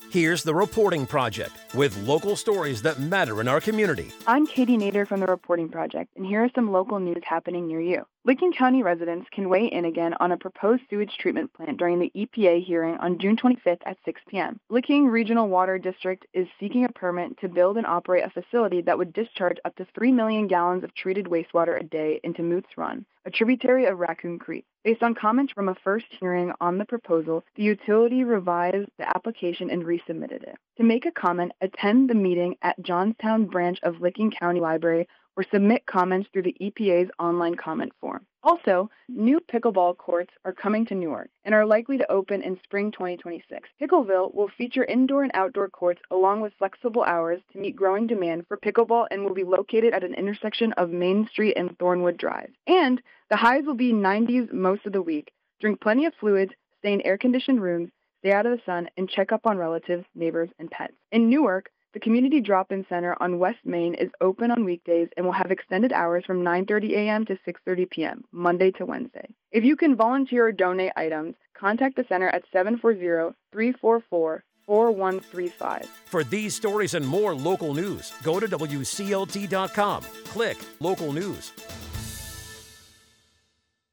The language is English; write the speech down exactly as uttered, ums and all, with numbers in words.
Here's The Reporting Project with local stories that matter in our community. I'm Katie Nader from The Reporting Project, and here are some local news happening near you. Licking County residents can weigh in again on a proposed sewage treatment plant during the E P A hearing on June twenty-fifth at six p.m. Licking Regional Water District is seeking a permit to build and operate a facility that would discharge up to three million gallons of treated wastewater a day into Moots Run, a tributary of Raccoon Creek. Based on comments from a first hearing on the proposal, the utility revised the application and resubmitted it. To make a comment, attend the meeting at Johnstown branch of Licking County Library or submit comments through the E P A's online comment form. Also, new pickleball courts are coming to Newark and are likely to open in spring twenty twenty-six. Pickleville will feature indoor and outdoor courts along with flexible hours to meet growing demand for pickleball and will be located at an intersection of Main Street and Thornwood Drive. And the highs will be nineties most of the week. Drink plenty of fluids, stay in air-conditioned rooms, stay out of the sun, and check up on relatives, neighbors, and pets. In Newark, the Community Drop-In Center on West Main is open on weekdays and will have extended hours from nine thirty a.m. to six thirty p.m., Monday to Wednesday. If you can volunteer or donate items, contact the center at seven four zero, three four four, four one three five. For these stories and more local news, go to W C L T dot com. Click Local News.